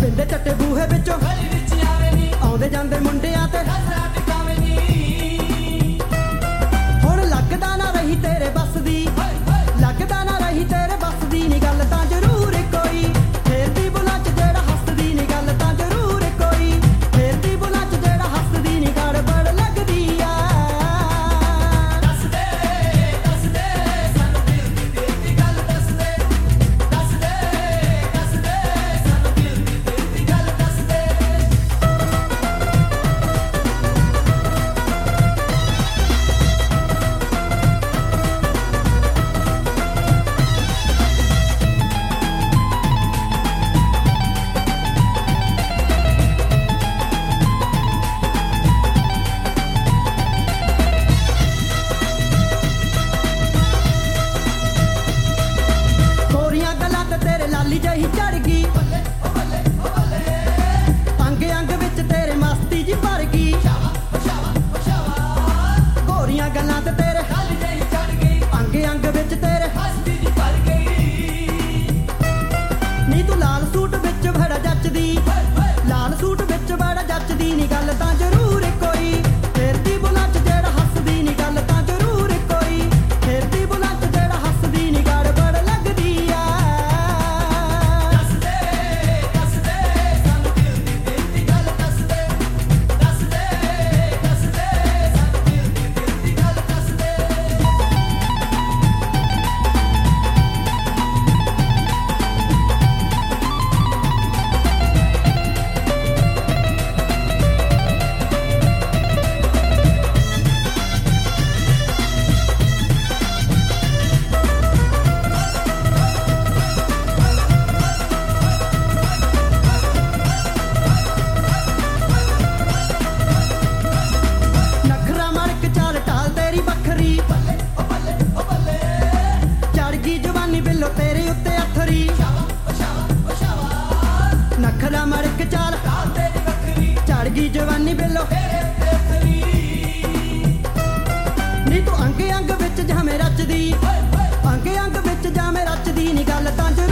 ਜਿੰਦੇ ਚੱਟੇ ਬੂਹੇ ਵਿੱਚੋਂ ਗਲੀ ਵਿੱਚ ਆਵੇ ਨੀ ਆਉਂਦੇ ਜਾਂਦੇ ਮੁੰਡਿਆਂ ਤੇ ਨਜ਼ਰਾਂ ਟਿਕਾਵੇ ਨੀ ਹੁਣ ਲੱਗਦਾ ਨਾ ਰਹੀ ਤੇਰੇ ਬੱਸ ਦੀ ਲੱਗਦਾ ਨਾ ਰਹੀ ਤੇਰੇ ਬੱਸ ਦੀ ਨੀ ਗੱਲ ਤਾਂ ਜ਼ਰੂਰ ਕੋਈ ਫੇਰ ਦੀ ਬੁਲਾ ਚ ਜਿਹੜਾ ਹੱਸਦੀ ਨੀ ਗੱਲ ਤਾਂ ਜ਼ਰੂਰ ਕੋਈ ਫੇਰ ਦੀ ਬੁਲਾ ਚ ਜਿਹੜਾ ਹੱਸਦੀ ਨੀ ਗੜਬੜ ਲੱਗਦੀ ਆ ਦੱਸ ਦੇ ਸਾਨੂੰ ਦਿਲ ਦੀ ਗੱਲ ਦੱਸ ਦੇ ਸਾਨੂੰ ਦਿਲ ਦੀ ਗੱਲ ਦੱਸ ਦੇ ਗੋਰੀਆਂ ਗੱਲਾਂ ਤੇ ਤੇਰੇ ਲਾਲੀ ਜਹੀ ਚੜ ਗਈ ਅੰਗ ਅੰਗ ਵਿੱਚ ਤੇਰੇ ਮਸਤੀ ਜੀ ਭਰ ਗਈ ਗੋਰੀਆਂ ਗੱਲਾਂ ਤੇ ਤੇਰੇ ਲਾਲੀ ਜਹੀ ਚੜ ਗਈ ਅੰਗ ਅੰਗ ਵਿੱਚ ਤੇਰੇ ਮਸਤੀ ਜੀ ਭਰ ਗਈ ਨੀ ਤੂੰ ਲਾਲ ਸੂਟ ਵਿੱਚ ਬੜਾ ਜੱਚਦੀ ਲਾਲ ਸੂਟ ਵਿੱਚ ਬੜਾ ਜੱਚਦੀ ਨੀ ਗੱਲ ਤਾਂ ਜ਼ਰੂਰ ਕੋਈ ਫੇਰ ਦੀ ਬੁਲਾ ਚ ਜਿਹੜਾ ਹੱਸਦੀ ਨੀ ਗੱਲ ਤਾਂ ਜ਼ਰੂਰ ਕੋਈ ਫੇਰ ਦੀ ਬੁਲਾ ਚ ਜਿਹੜਾ ਹੱਸਦੀ ਨੀ ਗੜਬੜ ਲੱਗਦੀ ਆ ਦੱਸ ਦੇ ਸਾਨੂੰ ਦਿਲ ਦੀ ਗੱਲ ਦੱਸ ਦੇ ਸਾਨੂੰ ਦਿਲ ਦੀ ਗੱਲ ਦੱਸ ਦੇ ਨਖਰਾ ਮਾਰ ਕੇ ਚਾਲ ਢਾਲ ਤੇਰੀ ਵੱਖਰੀ ਚੜ ਗਈ ਜਵਾਨੀ ਬਿੱਲੋ ਤੇਰੇ ਉੱਤੇ ਅਥਰੀ ਨਖਰਾ ਮਾਰ ਕੇ ਚਾਲ ਢਾਲ ਤੇਰੀ ਵੱਖਰੀ ਚੜ ਗਈ ਜਵਾਨੀ ਬਿੱਲੋ ਤੇਰੇ ਉੱਤੇ ਅਥਰੀ ਨੀ ਤੂੰ ਅੰਗ ਅੰਗ ਵਿੱਚ ਜਾਵੇਂ ਰਚਦੀ ਅੰਗ ਅੰਗ ਵਿੱਚ ਜਾਵੇਂ ਰਚਦੀ ਨੀ ਗੱਲ ਤਾਂ